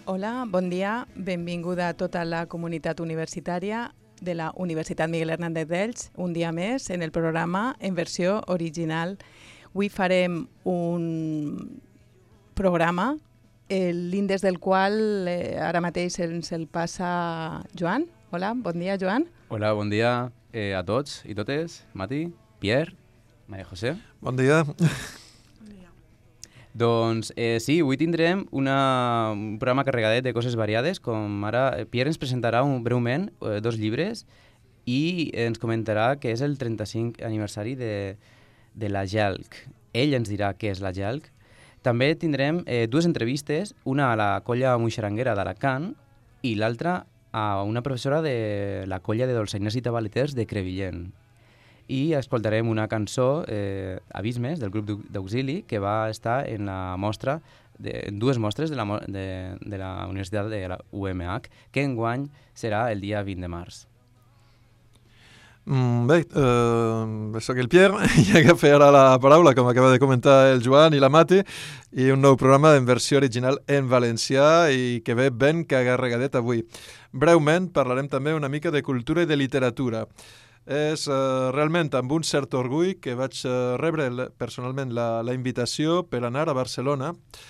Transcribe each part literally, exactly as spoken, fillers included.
Hola, bon dia. Benvinguda a tota la comunitat universitària de la Universitat Miguel Hernández d'Elx, un dia més en el programa en versió original. Avui farem un programa, l'índex del qual eh, ara mateix ens el passa Joan. Hola, bon dia, Joan. Hola, bon dia eh, a tots i totes. Mati, Pierre, Maria José. Bon dia. Doncs eh, sí, avui tindrem una, un programa carregadet de coses variades, com ara eh, Pierre ens presentarà un, breument eh, dos llibres i ens comentarà que és el trenta-cinquè aniversari de, de la Gelc. Ell ens dirà què és la Gelc. També tindrem eh, dues entrevistes, una a la colla moixeranguera d'Alacant i l'altra a una professora de la colla de dolçainers i tabaleters de Crevillent. I escoltarem una cançó, eh, Abismes, del grup d'Auxili, que va estar en la mostra, de, en dues mostres de la, de, de la Universitat de la U M H, que enguany serà el dia vint de març. Mm, bé, eh, soc el Pierre i agafé ara la paraula, com acaba de comentar el Joan i la Mati, i un nou programa en versió original en valencià i que ve ben carregadet avui. Breument parlarem també una mica de cultura i de literatura. És uh, realment amb un cert orgull que vaig uh, rebre el, personalment la, la invitació per anar a Barcelona,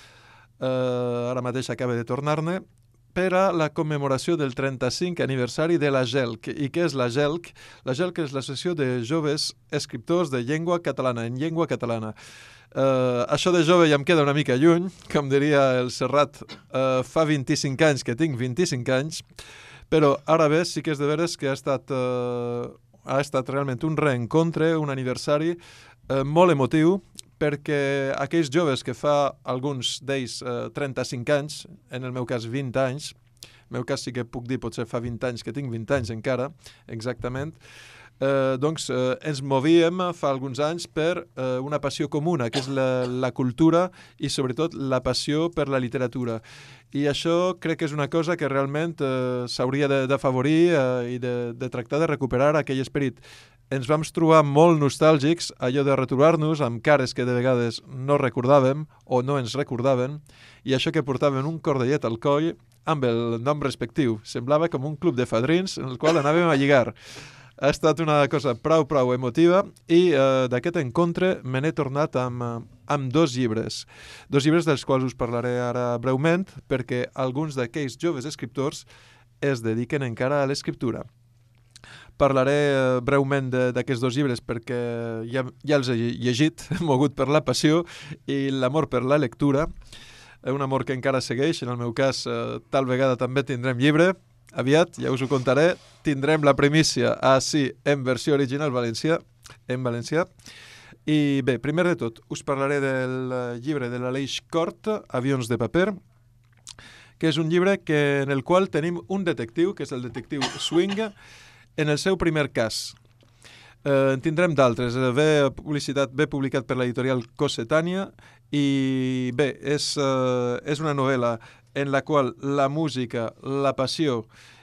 uh, ara mateix acaba de tornar-ne, per a la commemoració del trenta-cinquè aniversari de la Gelc. I què és la Gelc? La Gelc és l'Associació de Joves Escriptors de Llengua Catalana, en llengua catalana. Uh, això de jove ja em queda una mica lluny, com diria el Serrat, uh, fa vint-i-cinc anys que tinc vint-i-cinc anys, però ara bé sí que és de veres que ha estat... Uh, ha estat realment un reencontre, un aniversari eh, molt emotiu, perquè aquells joves que fa alguns d'ells eh, trenta-cinc anys, en el meu cas vint anys, en el meu cas sí que puc dir potser fa vint anys, que tinc vint anys encara, exactament, eh, doncs eh, ens movíem fa alguns anys per eh, una passió comuna, que és la, la cultura i sobretot la passió per la literatura. I això crec que és una cosa que realment eh, s'hauria d'afavorir eh, i de, de tractar de recuperar aquell esperit. Ens vam trobar molt nostàlgics, allò de retrobar-nos amb cares que de vegades no recordàvem o no ens recordaven, i això que portaven un cordellet al coll amb el nom respectiu. Semblava com un club de fadrins en el qual anàvem a lligar. Ha estat una cosa prou, prou emotiva i eh, d'aquest encontre me n'he tornat amb, amb dos llibres. Dos llibres dels quals us parlaré ara breument perquè alguns d'aquells joves escriptors es dediquen encara a l'escriptura. Parlaré eh, breument d'aquests dos llibres perquè ja, ja els he llegit, mogut per la passió i l'amor per la lectura. Un amor que encara segueix, en el meu cas eh, tal vegada també tindrem llibre. Aviat, ja us ho contaré, tindrem la primícia així en versió original valencià, en valencià. I bé, primer de tot, us parlaré del llibre de l'Aleix Cort, Avions de paper, que és un llibre que, en el qual tenim un detectiu, que és el detectiu Swing, en el seu primer cas. Eh, en tindrem d'altres. Ve, publicitat, ve publicat per l'editorial Cossetània i bé, és, eh, és una novel·la en la qual la música, la passió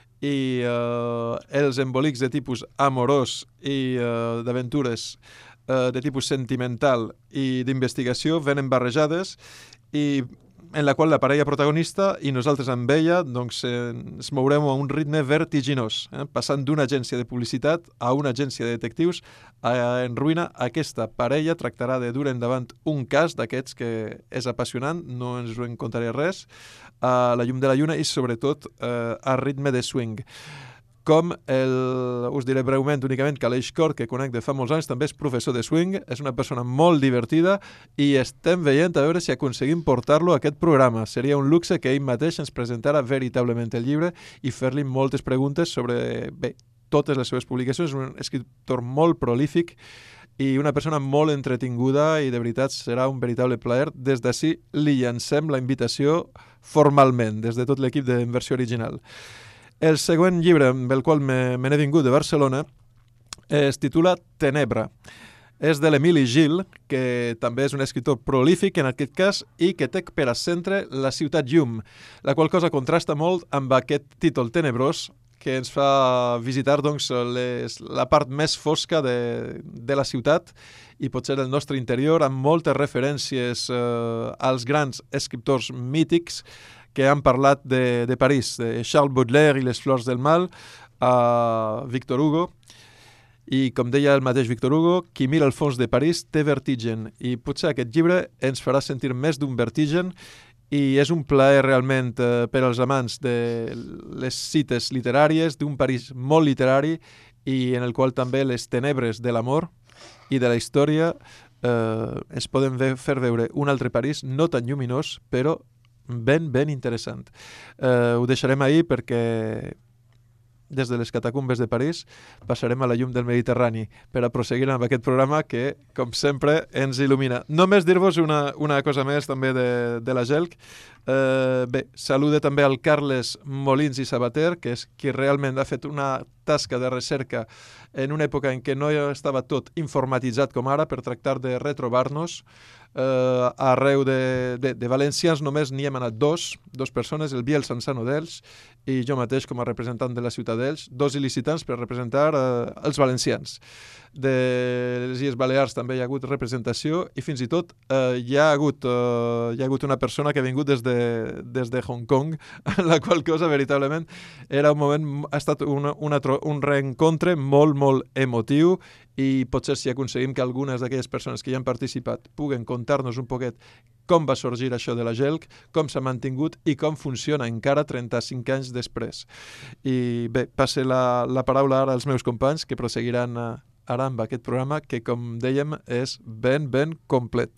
i eh, els embolics de tipus amorós i eh, d'aventures eh, de tipus sentimental i d'investigació venen barrejades i en la qual la parella protagonista i nosaltres amb ella doncs, eh, ens mourem a un ritme vertiginós, eh, passant d'una agència de publicitat a una agència de detectius a, en ruïna. Aquesta parella tractarà de dur endavant un cas d'aquests que és apassionant, no ens en contaré res, a la llum de la lluna i sobretot eh, a ritme de swing. Com el, us diré breument únicament que Aleix Cort, que conec de fa molts anys, també és professor de swing, és una persona molt divertida i estem veient a veure si aconseguim portar-lo a aquest programa. Seria un luxe que ell mateix ens presentara veritablement el llibre i fer-li moltes preguntes sobre bé, totes les seves publicacions. És un escriptor molt prolífic i una persona molt entretinguda i de veritat serà un veritable plaer. Des d'ací li llancem la invitació formalment, des de tot l'equip de versió original. El següent llibre amb el qual me, me n'he vingut de Barcelona es titula Tenebra. És de l'Emili Gil, que també és un escriptor prolífic en aquest cas i que té per a centre la ciutat llum, la qual cosa contrasta molt amb aquest títol tenebrós que ens fa visitar doncs, les, la part més fosca de, de la ciutat i potser el nostre interior, amb moltes referències eh, als grans escriptors mítics que han parlat de, de París, de Charles Baudelaire i les flors del mal, a Victor Hugo. I com deia el mateix Victor Hugo, qui mira el fons de París té vertigen, i potser aquest llibre ens farà sentir més d'un vertigen, i és un plaer realment eh, per als amants de les cites literàries, d'un París molt literari i en el qual també les tenebres de l'amor i de la història eh, es poden ve fer veure un altre París no tan lluminós, però ben, ben interessant. Eh, ho deixarem ahir perquè des de les catacumbes de París passarem a la llum del Mediterrani per a proseguir amb aquest programa que, com sempre, ens il·lumina. Només dir-vos una, una cosa més també de, de la Gelc. Eh, bé, salude també al Carles Molins i Sabater, que és qui realment ha fet una tasca de recerca en una època en què no estava tot informatitzat com ara, per tractar de retrobar-nos. Uh, arreu de, de, de valencians només n'hi hem anat dos, dos persones, el Biel Sansano d'Ells i jo mateix com a representant de la ciutat d'Ells, dos il·licitants per representar uh, els valencians. De les Illes Balears també hi ha hagut representació i fins i tot uh, hi, ha hagut, uh, hi ha hagut una persona que ha vingut des de, des de Hong Kong, la qual cosa veritablement era un moment, ha estat una, una, un reencontre molt, molt emotiu, i potser si aconseguim que algunes d'aquelles persones que hi han participat puguen contar-nos un poquet com va sorgir això de la Gelc, com s'ha mantingut i com funciona encara trenta-cinc anys després. I bé, passe la, la paraula ara als meus companys que proseguiran uh, ara amb aquest programa que, com dèiem, és ben, ben complet.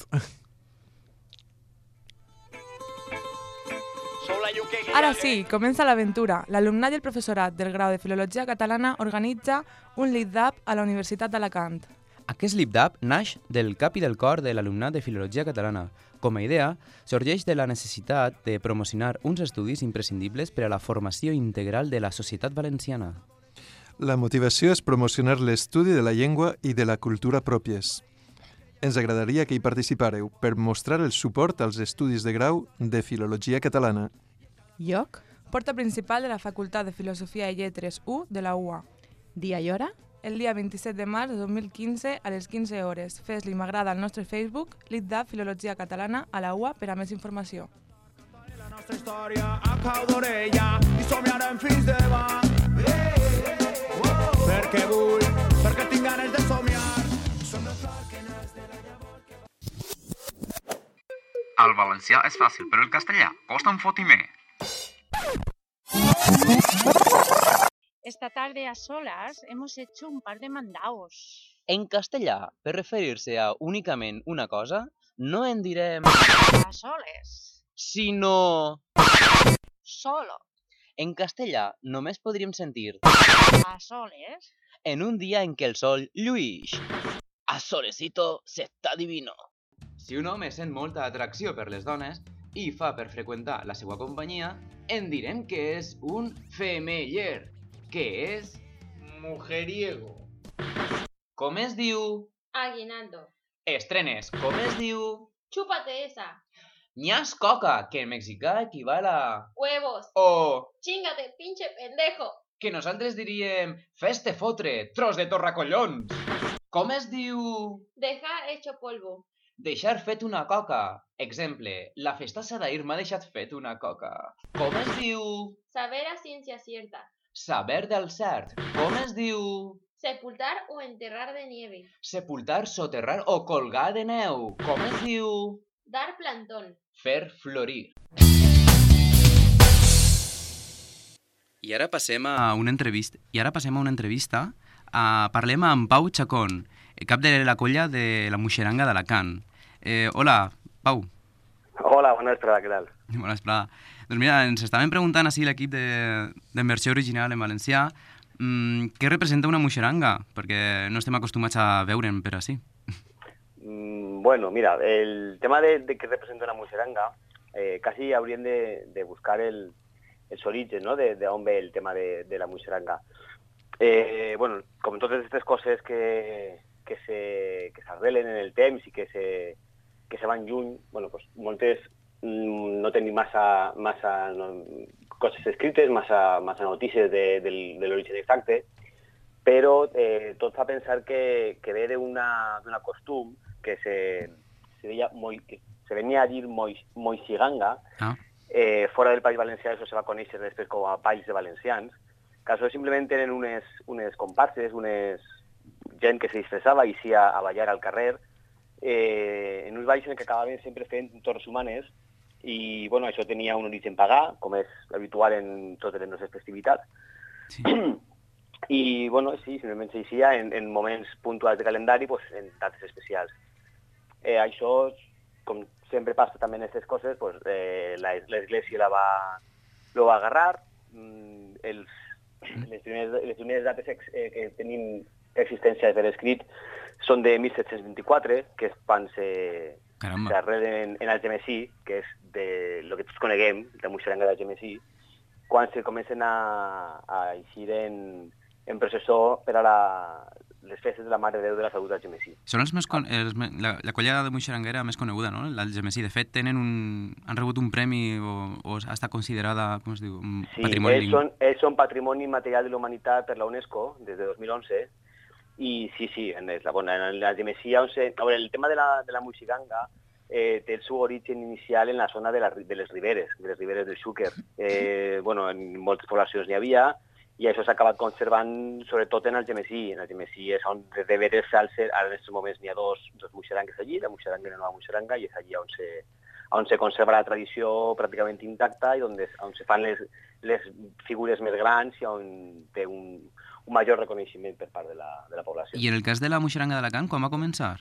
Ara sí, comença l'aventura. L'alumnat i el professorat del grau de Filologia Catalana organitza un LibDAP a la Universitat d'Alacant. Aquest LibDAP naix del cap i del cor de l'alumnat de Filologia Catalana. Com a idea, sorgeix de la necessitat de promocionar uns estudis imprescindibles per a la formació integral de la societat valenciana. La motivació és promocionar l'estudi de la llengua i de la cultura pròpies. Ens agradaria que hi participareu per mostrar el suport als estudis de grau de Filologia Catalana. Lloc? Porta principal de la Facultat de Filosofia i Lletres u de la U A. Dia i hora? El dia vint-i-set de març de dos mil quinze a les quinze hores. Fes-li m'agrada al nostre Facebook, LibDAP Filologia Catalana a la U A per a més informació. La nostra història a cau d'orella i somiarem fins demà. Perquè vull, perquè tinc ganes de somiar. Som la flor que nas de la llavor que va... El valencià és fàcil, però el castellà costa un fotimer. Esta tarde a solas hemos hecho un par de mandados. En castellà, per referir-se a únicament una cosa, no en direm A soles. sinó... Solo. En castellà només podríem sentir A soles. en un dia en què el sol lluïx. A solecito se está divino. Si un home sent molta atracció per les dones i fa per freqüentar la seva companyia, en direm que és un femeller, que és mujeriego. Com es diu? Aguinaldo. Estrenes, com es diu? Chúpate esa. Ñas coca, que en mexicà equival a... Huevos. O Chíngate, pinche pendejo. que nosaltres diríem fes-te fotre, tros de torracollons. Com es diu? Dejar hecho polvo. Deixar fet una coca. Exemple, la festassa d'ahir m'ha deixat fet una coca. Com es diu? Saber a ciencia cierta. Saber del cert. Com es diu? Sepultar o enterrar de nieve. Sepultar, soterrar o colgar de neu. Com es diu? Dar plantón. Fer florir. I ara passem a una entrevista. I ara passem a una entrevista. Uh, parlem amb Pau Chacón, cap de la colla de la Muixeranga d'Alacant. Eh, hola, Pau. Hola, bona vesprada, què tal? Bona vesprada. Doncs mira, ens estaven preguntant així l'equip d'inversió de, original en valencià mmm, què representa una muixeranga, perquè no estem acostumats a veure'n per així. Mm, bueno, mira, el tema de, de què representa una muixeranga, eh, quasi hauríem de, de buscar el, els orígens, ¿no?, de, de on ve el tema de, de la muixeranga. Eh, bueno, com totes aquestes coses que, que se que s'arrelen en el temps i que se, que se van lluny, bueno, pues moltes mm, no tenim massa, massa no, coses escrites, massa, massa notícies de, de, de l'origen exacte, però eh, tot fa pensar que, que ve d'una costum que se, se, deia, moi, que se venia a dir moi, moixiganga, ah. Eh, fora del País Valencià això se va conèixer després com a Balls de Valencians, que això simplement tenen unes, unes comparses, unes gent que se disfressava i eixia a ballar al carrer, eh, en uns balls en què acabaven sempre fent torres humanes, i bueno, això tenia un origen pagà, com és habitual en totes les nostres festivitats. Sí. I bueno, sí, simplement s'eixia en, en moments puntuals de calendari, pues, en dates especials. Eh, això, com sempre passa també en aquestes coses, pues, eh, l'Església la va, lo va agarrar. Mm, els, les, primeres, les primeres dates ex, eh, que tenim existència per escrit són de mil set-cents vint-i-quatre, que és quan se s'arrelen en Algemesí, que és de lo que tots coneguem, la moixeranga d'Algemesí, quan se comencen a, a eixir en, en processó per a la, les festes de la Mare de Déu de la Salut d'Algemesí. Són els més con els, la, la colla de moixeranguera més coneguda, no? L'Algemesí. De fet, tenen un, han rebut un premi o, o ha estat considerada, com es diu, un sí, patrimoni... Sí, ells, són, ells són Patrimoni Material de la Humanitat per la UNESCO des de dos mil onze, i sí, sí, en la, bueno, en l'Algemesí, on se... A veure, el tema de la, de la moixiganga eh, té el seu origen inicial en la zona de, la, de les riberes, de les riberes del Xúquer. Eh, bueno, en moltes poblacions n'hi havia, i això s'ha acabat conservant sobretot en Algemesí. En Algemesí és on de veres s'alça, ara en aquests moments n'hi ha dos, dos moixerangues allí, la moixeranga i la nova moixeranga, i és allí on se, on se conserva la tradició pràcticament intacta i on, des, on se fan les, les figures més grans i on té un, un major reconeixement per part de la, de la població. I en el cas de la moixeranga d'Alacant, quan va començar?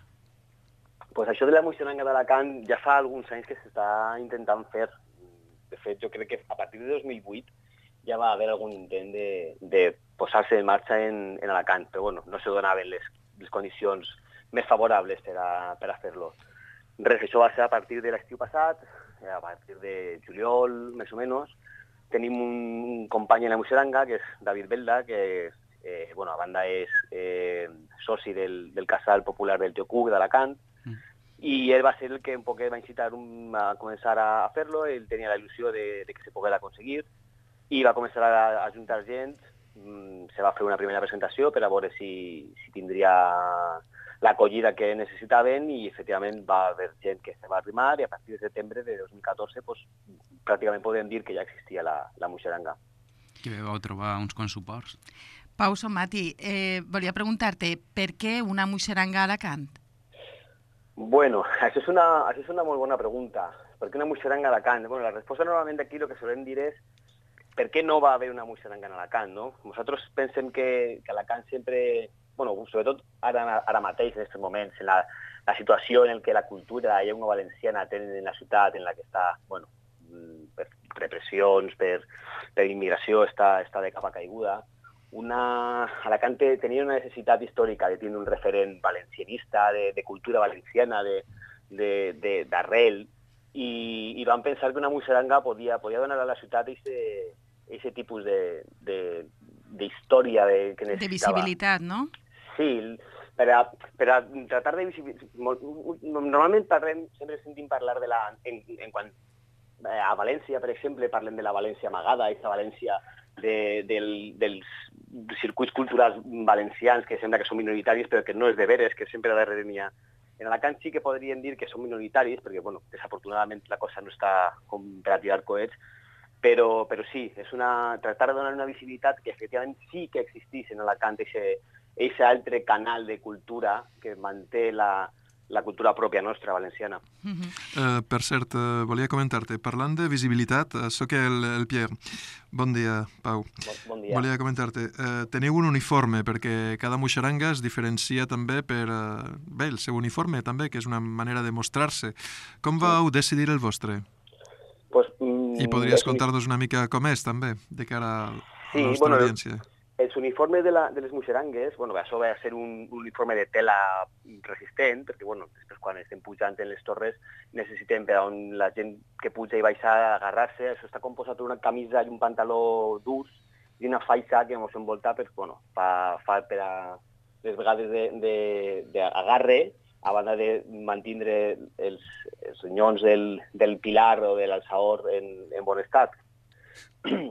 Pues això de la moixeranga d'Alacant ja fa alguns anys que s'està intentant fer. De fet, jo crec que a partir de dos mil vuit ja va haver algun intent de, de posar-se en marxa en, en Alacant, però bueno, no se donaven les, les condicions més favorables per a, per a fer-lo. Res, això va ser a partir de l'estiu passat, a partir de juliol, més o menys. Tenim un, un company en la moixeranga, que és David Belda, que eh, bueno, a banda és eh, soci del, del casal popular del Teocuc d'Alacant, mm. i ell va ser el que un poquet va incitar un, a començar a, a fer-lo. Ell tenia la il·lusió de, de que se pogués aconseguir, i va començar a, a juntar gent. Mm, se va fer una primera presentació per a veure si, si tindria l'acollida que necessitaven, i efectivament va haver gent que se va arrimar, i a partir de setembre de dos mil catorze pues, pràcticament podem dir que ja existia la, la moixeranga. Que vau trobar uns quants suports. Pau Somati, eh, volia preguntar-te per què una moixeranga a Alacant? Bueno, això és, una, això és una molt bona pregunta. Per què una moixeranga a Alacant? Bueno, la resposta normalment aquí el que solem dir és per què no va haver una moixeranga en Alacant, no? Nosaltres pensem que, que Alacant sempre, bueno, sobretot ara, ara mateix, en aquests moments, en la, la situació en què la cultura i llengua valenciana tenen en la ciutat en la que està, bueno, per repressions, per, per immigració, està, està de capa caiguda. Una... Alacant tenia una necessitat històrica de tenir un referent valencianista, de, de cultura valenciana, d'arrel, i, i van pensar que una moixeranga podia, podia donar a la ciutat aquest tipus d'història de, de, que necessitava. De visibilitat, no? Sí, per a, per a tratar de visibilitzar... Normalment parlem, sempre sentim parlar de la... En, en quan a València, per exemple, parlem de la València amagada, aquesta València de, del, dels circuits culturals valencians que sembla que són minoritaris, però que no és de veres, que sempre darrere n'hi ha. En Alacant sí que podríem dir que són minoritaris, perquè, bueno, desafortunadament la cosa no està com per a tirar coets, però, però sí, és una, tractar de donar una visibilitat que efectivament sí que existís en Alacant, aquest altre canal de cultura que manté la, la cultura pròpia nostra, valenciana. Uh-huh. uh, per cert, uh, volia comentar-te, parlant de visibilitat, uh, soc el, el Pierre. Bon dia, Pau. Bon, bon dia. Volia comentar-te, uh, teniu un uniforme, perquè cada moixeranga es diferencia també per, uh, bé, el seu uniforme també, que és una manera de mostrar-se. Com vau decidir el vostre? Pues, mm, I podries contar-nos una mica com és, també, de cara a sí, la nostra bueno, audiència. Els uniformes de, la, de les moixerangues, bueno, això va ser un, un uniforme de tela resistent, perquè bueno, després quan estem pujant en les torres necessitem per on la gent que puja i baixa a agarrar-se. Això està composat per una camisa i un pantaló durs i una faixa que ens envolta, pues, bueno, fa, fa per a les vegades d'agarre, a banda de mantindre els, els ronyons del, del pilar o de l'alçador en, en bon estat.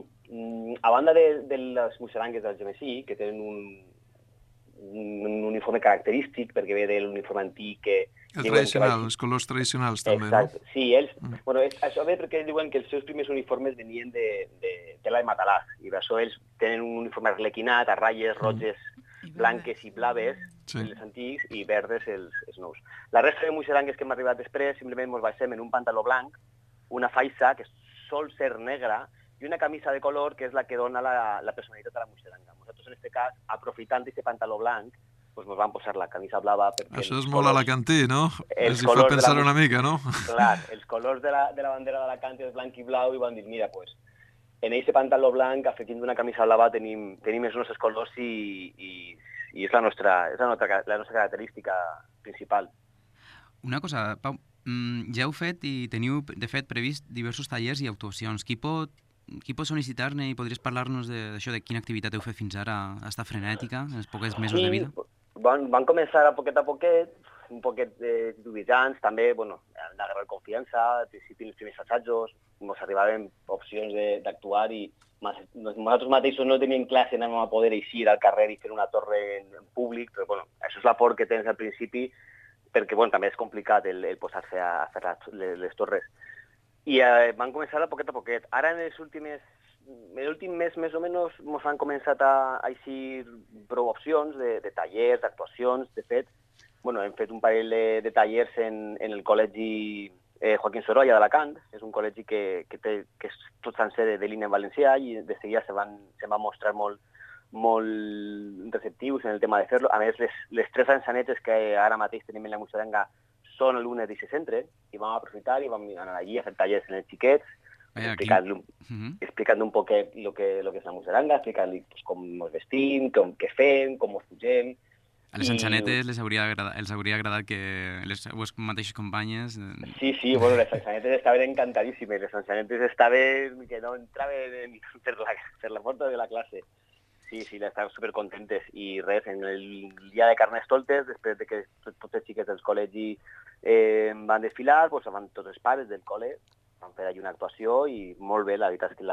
A banda de, de les moixerangues del Gemesí, que tenen un, un, un uniforme uniforme característic, perquè ve de l'uniforme antic que... El tradicional, els colors tradicionals també, Exacte. no? Sí, ells... Mm. Bueno, és, això ve perquè ells diuen que els seus primers uniformes venien de, de tela de matalàs, i per això ells tenen un uniforme arlequinat, a ratlles roges, mm. blanques i blaves, sí. els antics, i verdes els, els nous. La resta de muixerangues que hem arribat després simplement ens basem en un pantaló blanc, una faixa que sol ser negra, i una camisa de color que és la que dona la, la personalitat a la muixeranga. Nosaltres, en aquest cas, aprofitant aquest pantaló blanc, pues nos van posar la camisa blava perquè... Això és molt alacantí, no? Els Els hi fa pensar una mica, no? Clar, els colors de la, de la bandera d'Alacant és blanc i blau i van dir, mira, pues, en aquest pantaló blanc, afegint una camisa blava, tenim, tenim els nostres colors i, i, i és, la nostra, és la, nostra, la nostra característica principal. Una cosa, Pau, ja heu fet i teniu, de fet, previst diversos tallers i actuacions. Qui pot Qui pot sol·licitar-ne i podries parlar-nos d'això, de, de quina activitat heu fet fins ara, està frenètica, en els pocs mesos sí, de vida? Van, van començar a poquet a poquet, un poquet de titubitzants, també, bueno, d'agarrar confiança, al principi els primers assajos, ens arribaven opcions d'actuar i nosaltres mateixos no teníem clar si anàvem a poder eixir al carrer i fer una torre en, en públic, però bueno, això és la por que tens al principi, perquè bueno, també és complicat el, el posar-se a fer les, les torres. I eh, van començar a poquet a poquet. Ara en els últims, en l'últim mes més o menys ens han començat a, a eixir prou opcions de, de tallers, d'actuacions. De fet, bueno, hem fet un parell de, de tallers en, en el col·legi eh, Joaquín Sorolla d'Alacant. És un col·legi que, que, té, que és tot sencer de, de línia en valencià i de seguida se van, se van mostrar molt, molt receptius en el tema de fer-lo. A més, les, les tres ensanetes que ara mateix tenim en la Muixeranga són alumnes d'aquest centre i vam aprofitar i vam anar allí a fer tallers en els xiquets, explicant-li un, uh -huh. explicant un poquet el que, lo que és la muixeranga, explicant-li pues, com ens vestim, com, què fem, com ens pugem. A les enxanetes I... les hauria agradat, els hauria agradat que les seves mateixes companyes... Sí, sí, bueno, les enxanetes estaven encantadíssimes, les enxanetes estaven que no entraven per la, per la porta de la classe. Sí, sí, estaven supercontentes i res, en el dia de Carnestoltes, després de que tots els xiquets del col·legi eh, van desfilar, doncs van tots els pares del col·le, van fer allà una actuació i molt bé, la veritat és que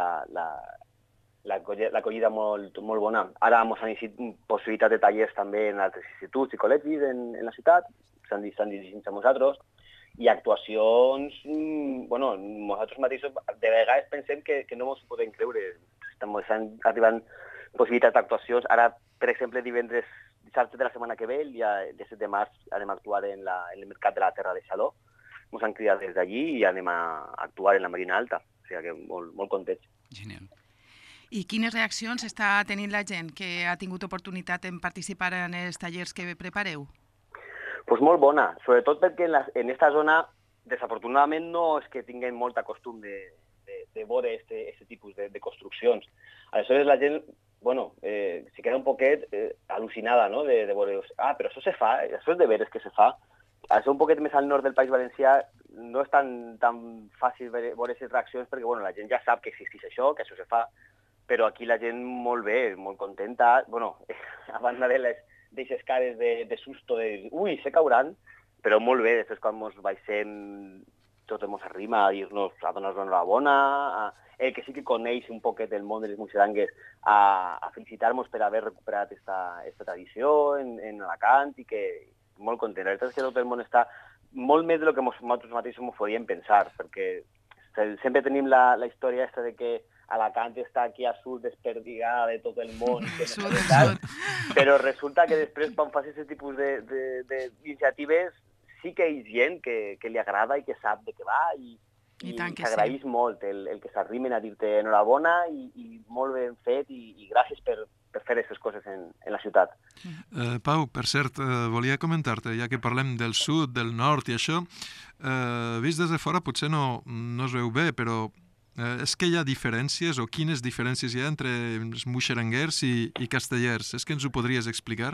l'acollida molt, molt bona. Ara ens han iniciat possibilitat de tallers també en altres instituts i col·legis en, en la ciutat, s'han dirigit a nosaltres, i actuacions, bueno, nosaltres mateixos de vegades pensem que, que no ens ho podem creure, estan arribant possibilitats d'actuacions. Ara, per exemple, divendres, dissabte de la setmana que ve, el dia disset de març, anem a actuar en, la, en el Mercat de la Terra de Xaló. Ens han cridat des d'allí i anem a actuar en la Marina Alta. O sigui que molt, molt contents. Genial. I quines reaccions està tenint la gent que ha tingut oportunitat en participar en els tallers que prepareu? Pues molt bona, sobretot perquè en, la, en esta zona, desafortunadament, no és que tinguem molt costum de, de, de veure este, este tipus de, de construccions. Aleshores la gent, bueno, eh, se queda un poquet eh, al·lucinada, no?, de, de veure, ah, però això se fa, això és de veres que se fa. Això un poquet més al nord del País Valencià no és tan, tan fàcil veure aquestes reaccions perquè, bueno, la gent ja sap que existeix això, que això se fa, però aquí la gent molt bé, molt contenta, bueno, a banda de les d'eixes cares de, de susto, de ui, se cauran, però molt bé, després quan ens baixem tot ens arrima a dir-nos, a donar-nos enhorabona, a, el que sí que coneix un poquet el món de les muixerangues, a, a felicitar-nos per haver recuperat esta, esta tradició en, en Alacant i que molt content. La veritat és que tot el món està molt més del que nosaltres mateixos ens podíem pensar, perquè sempre tenim la, la història aquesta de que Alacant està aquí a sud desperdigada de tot el món, que no sud, sud. Però resulta que després quan fas aquest tipus d'iniciatives sí que hi ha gent que, que li agrada i que sap de què va i, i, i s'agraeix sí. molt el, el que s'arrimen a dir-te enhorabona i, i molt ben fet i, i gràcies per, per fer aquestes coses en, en la ciutat. Uh, Pau, per cert, uh, volia comentar-te, ja que parlem del sud, del nord i això, uh, vist des de fora potser no, no es veu bé, però uh, és que hi ha diferències o quines diferències hi ha entre els muixeranguers i, i castellers? És que ens ho podries explicar?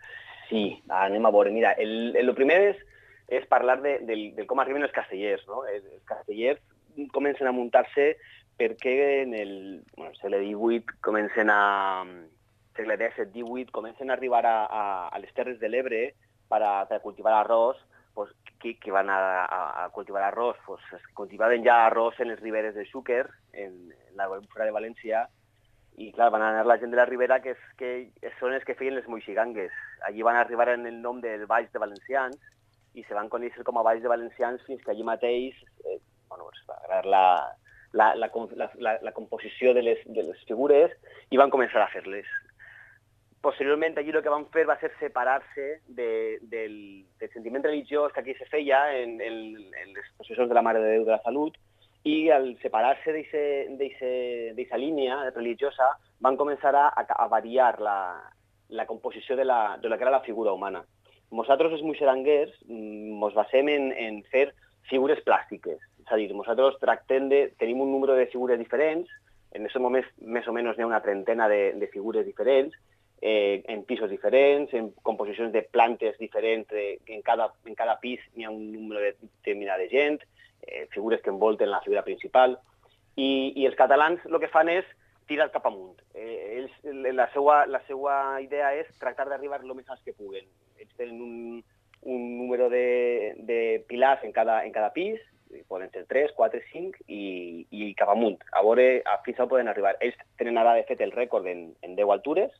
Sí, anem a veure. Mira, el, el primer és és parlar de, de, de com arriben els castellers, no? Els castellers comencen a muntar-se perquè en el bueno, segle divuit comencen a... segle disset divuit comencen a arribar a, a, a les Terres de l'Ebre per a, per a cultivar arròs, pues, que, que van a, a, a cultivar arròs, pues, es cultivaven ja arròs en les riberes de Xúquer, en, en la Albufera de València, i clar, van anar la gent de la Ribera, que, és, que són els que feien les moixigangues. Allí van arribar en el nom del Valls de Valencians, i se van conèixer com a Valls de Valencians fins que allí mateix eh, bueno, pues, va agradar la, la, la, la, la, la composició de les, de les figures i van començar a fer-les. Posteriorment, allí el que van fer va ser separar-se de, del, del sentiment religiós que aquí se feia en, en, en les processions de la Mare de Déu de la Salut, i al separar-se d'aquesta línia religiosa van començar a, a variar la, la composició de, la, de la que era la figura humana. Nosaltres, els moixeranguers, ens basem en, en fer figures plàstiques. És a dir, nosaltres tractem de... Tenim un número de figures diferents, en aquest moment més o menys n'hi ha una trentena de, de figures diferents, eh, en pisos diferents, en composicions de plantes diferents, de, en, cada, en cada pis n'hi ha un número determinat de gent, eh, figures que envolten la figura principal, i, i els catalans el que fan és tirar cap amunt. Eh, ells, la, seva, la seva idea és tractar d'arribar el més alt que puguen. Ells tenen un, un número de, de pilars en cada, en cada pis, poden ser tres, quatre, cinc, i, i cap amunt. A veure fins on poden arribar. Ells tenen ara, de fet, el rècord en, en deu altures,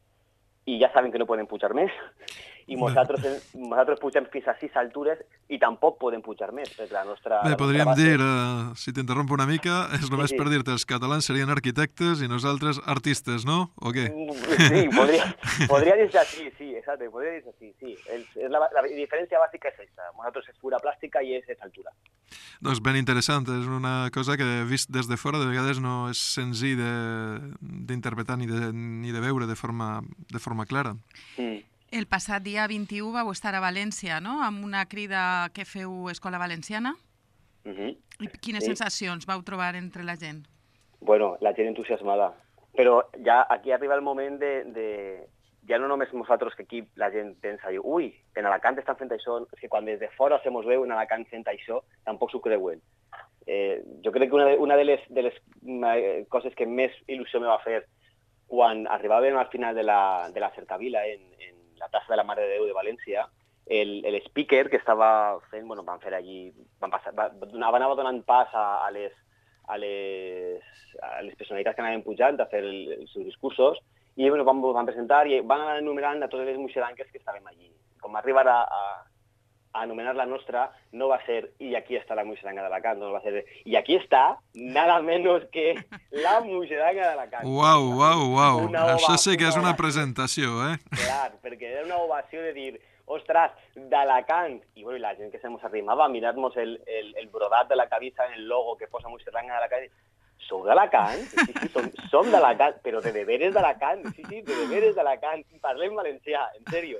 i ja saben que no poden pujar més, i nosaltres, nosaltres pugem fins a sis altures i tampoc podem pujar més, perquè la nostra... Bé, la podríem nostra dir, uh, si t'interrompo una mica, és només Sí, sí. per dir-te, els catalans serien arquitectes i nosaltres artistes, no? O què? Sí, podria, podria dir-se així, sí, exacte, podria dir-se així, sí. El, és la, la diferència bàsica és aquesta. Nosaltres és figura plàstica i és, és altura. Doncs ben interessant, és una cosa que vist des de fora de vegades no és senzill d'interpretar ni, de, ni de veure de forma, de forma clara. Mm. El passat dia vint-i-u vau estar a València, no?, amb una crida que feu Escola Valenciana. Mm-hmm. I quines Sí. sensacions vau trobar entre la gent? Bueno, la gent entusiasmada. Però ja aquí arriba el moment de... de ja no només nosaltres, que aquí la gent pensa, diu, ui, en Alacant estan fent això, és que quan des de fora se mos veu en Alacant fent això, tampoc s'ho creuen. Eh, jo crec que una de, una de les, de les eh, coses que més il·lusió me va fer quan arribàvem al final de la, de la cercavila en, en la plaça de la Mare de Déu de València, el, el speaker que estava fent, bueno, van fer allí, van passar, va, anava donant pas a, a, les, a, les, a les personalitats que anaven pujant a fer el, els seus discursos, i bueno, van, van presentar i van anar enumerant a totes les moixeranques que estàvem allí. Com va arribar a, a, a anomenar la nostra, no va ser i aquí està la moixeranga d'Alacant, no va ser i aquí està nada menos que la moixeranga d'Alacant. Uau, uau, uau, Una això ova- sí que és una ovació. presentació, eh? Clar, perquè era una ovació de dir, ostres, d'Alacant. I bueno, la gent que se mos arrimava a mirar-nos el, el, el brodat de la camisa en el logo que posa moixeranga d'Alacant. Sou d'Alacant? Sí, sí, som, som d'Alacant, però de deberes d'Alacant. Sí, sí, de deberes d'Alacant. Parlem valencià, en sèrio.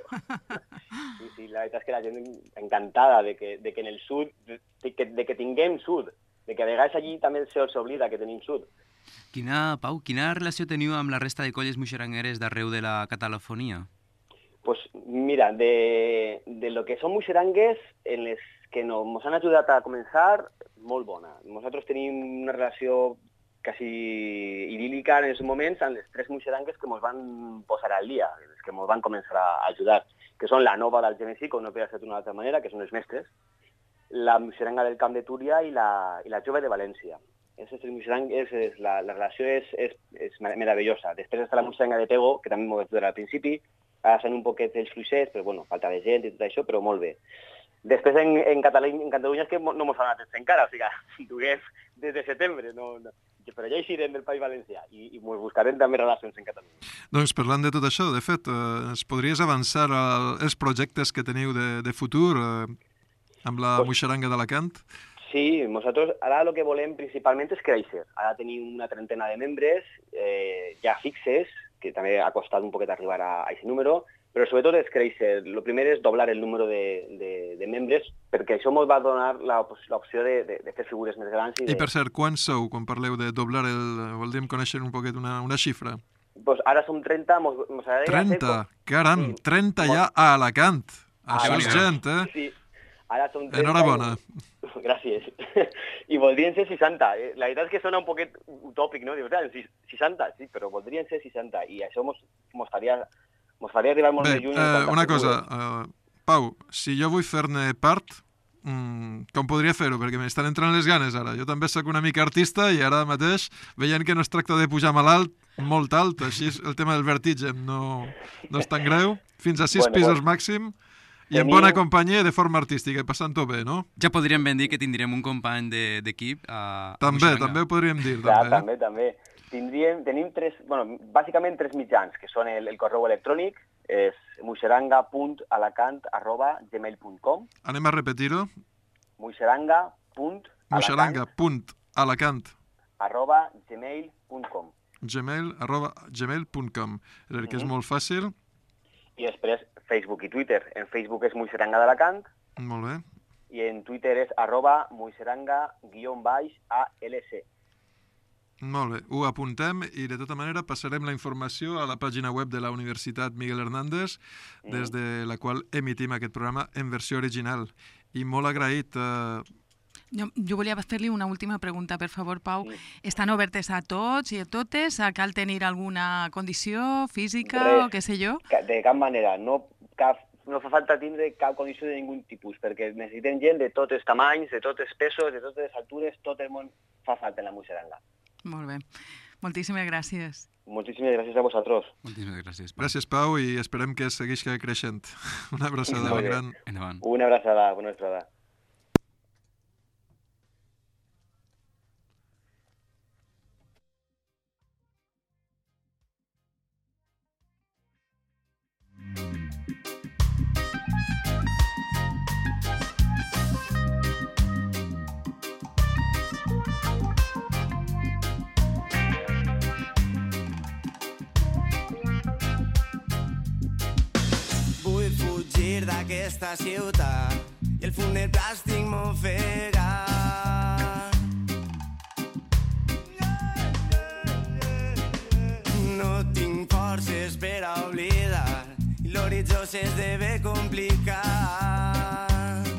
Sí, sí, la veritat és que la gent encantada de que, de que en el sud, de que, de que tinguem sud, de que a vegades allí també se'ls oblida que tenim sud. Quina, Pau, quina relació teniu amb la resta de colles moixerangueres d'arreu de la catalofonia? Pues mira, de, de lo que són moixerangues, en les que no, ens han ajudat a començar, molt bona. Nosaltres tenim una relació quasi idíl·lica en aquests moments amb les tres moixerangues que ens van posar al dia, les que ens van començar a ajudar, que són la nova del Genesi, com no podria ser d'una altra manera, que són els mestres, la moixeranga del Camp de Túria i la, i la jove de València. Aquestes tres moixerangues, és, la, la relació és, és, és meravellosa. Després està la moixeranga de Pego, que també m'ho vaig veure al principi, ara són un poquet els fluixers, però bueno, falta de gent i tot això, però molt bé. Després en, en, Catalunya, en Catalunya és que no mos han anat encara, o sigui, duguem des de setembre, no, no. Però ja eixirem del País Valencià i, i mos buscarem també relacions en Catalunya. Doncs parlant de tot això, de fet, eh, ens podries avançar el, els projectes que teniu de, de futur eh, amb la Pues- moixeranga d'Alacant? Sí, nosaltres ara el que volem principalment és créixer. Ara tenim una trentena de membres eh, ja fixes, que també ha costat un poquet arribar a aquest número, però sobretot és créixer. El primer és doblar el número de, de, de membres, perquè això ens va donar l'opció de, de, de fer figures més grans. I, de... I per cert, quants sou quan parleu de doblar el... Voldríem conèixer un poquet una, una xifra. Pues ara som trenta, mos, mos agradaria trenta, fer... caram, Sí. trenta ja a Alacant. Això Ah, és bueno. gent, eh? Sí, ara som trenta. Enhorabona. I... Gràcies. I voldrien ser seixanta. Eh, La veritat és que sona un poquet utòpic, no? Dius, ah, seixanta, sí, però voldrien ser seixanta. I això mos, mos, faria, mos faria arribar molt Bé, de lluny. en eh, quant a una cosa, figures. eh, Pau, si jo vull fer-ne part, mm, com podria fer-ho, perquè m'estan entrant les ganes ara. Jo també sóc una mica artista i ara mateix, veient que no es tracta de pujar malalt, molt alt, així el tema del vertigen no, no és tan greu, fins a sis Bueno, pisos pues, màxim, i en tenim- bona companyia de forma artística, passant-ho bé, no? Ja podríem ben dir que tindríem un company de- d'equip a, a També, Moixeranga. també ho podríem dir. Clar, també. també, també. Tindríem, tenim tres, bueno, bàsicament tres mitjans, que són el, el correu electrònic, és muixeranga punt alacant arroba gmail punt com, Anem a repetir-ho. muixeranga punt Moixeranga punt alacant arroba gmail punt com. gmail arroba gmail punt com. És a dir, que és Mhm. molt fàcil. I després Facebook i Twitter. En Facebook és Muixeranga d'Alacant Molt bé. i en Twitter és arroba muixeranga guion baix alc. Molt bé, ho apuntem i de tota manera passarem la informació a la pàgina web de la Universitat Miguel Hernández, des de la qual emitim aquest programa en versió original. I molt agraït. Eh... Jo, jo volia fer-li una última pregunta, per favor, Pau. Estan obertes a tots i a totes? Cal tenir alguna condició física Res. o què sé jo? Ca- De cap manera, no, cap, no fa falta tindre cap condició de ningun tipus, perquè necessitem gent de tots els tamanys, de tots els pesos, de totes les altures, tot el món fa falta en la Muixeranga. Molt bé. Moltíssimes gràcies. Moltíssimes gràcies a vosaltres. Moltíssimes gràcies, Pau. Gràcies, Pau, i esperem que segueixi creixent. Una abraçada Molt molt bé. gran. Endavant. Una abraçada, bona vesprada. Vull fugir d'aquesta ciutat i el fum del plàstic m'ofega. No tinc forces per a oblidar i l'horitzó s'esdevé complicat.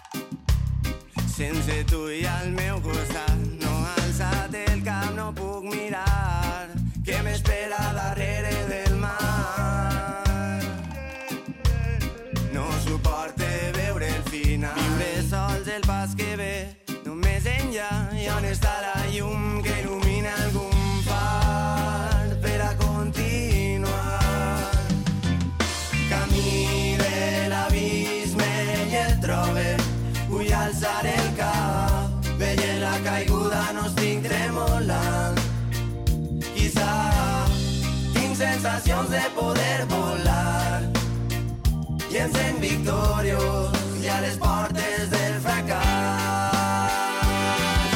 Sense tu i al meu costat no ha alçat el cap, no puc mirar què m'espera darrere del mar. No suporte veure el final, viure sols el pas que ve, només enllà i on està la llum que il·lumina algun far per a continuar. Camí de l'abisme i el trobe, vull alçar el cap, veient la caiguda no estic tremolant. Quizá tinc sensacions de poder volar i ens en victoriós i a les portes del fracàs.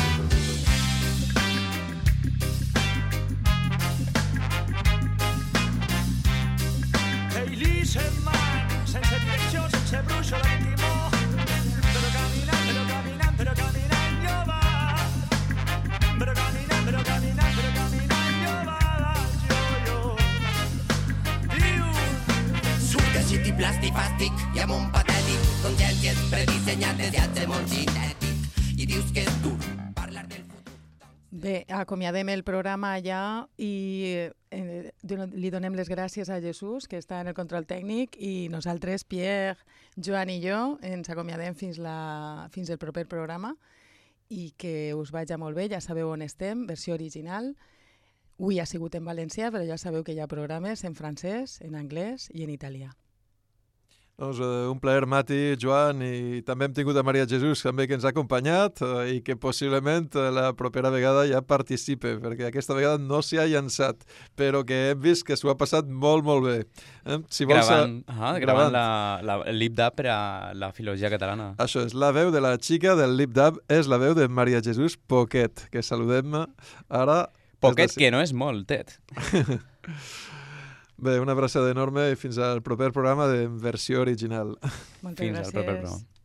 Hailey se'n man, sense direcció, sense bruixo de timó, però caminant, però caminant, però caminant jo va. Però caminant, però caminant, però caminant jo va, jo, jo. Diu, Surt el xiti plàstic fàstic i amb un patètic, consciències predissenyat de viatge molt sinètic. I dius que és dur parlar del futur. Bé, acomiadem el programa ja i eh, li donem les gràcies a Jesús, que està en el control tècnic, i nosaltres, Pierre, Joan i jo, ens acomiadem fins, la, fins el proper programa i que us vagi molt bé, ja sabeu on estem, versió original. Avui ha sigut en valencià, però ja sabeu que hi ha programes en francès, en anglès i en italià. Doncs eh, un plaer, Mati, Joan, i també hem tingut a Maria Jesús, també que ens ha acompanyat eh, i que possiblement eh, la propera vegada ja participe, perquè aquesta vegada no s'hi ha llançat, però que hem vist que s'ho ha passat molt, molt bé. Eh? Si vols, Gravant, eh, ah, gravant la, la, el LibDub per a la filologia catalana. Això és, la veu de la xica del LibDub és la veu de Maria Jesús Poquet, que saludem ara. Poquet, que no és moltet. Bé, una abraçada enorme i fins al proper programa de versió original. Moltes Fins gràcies. al proper programa.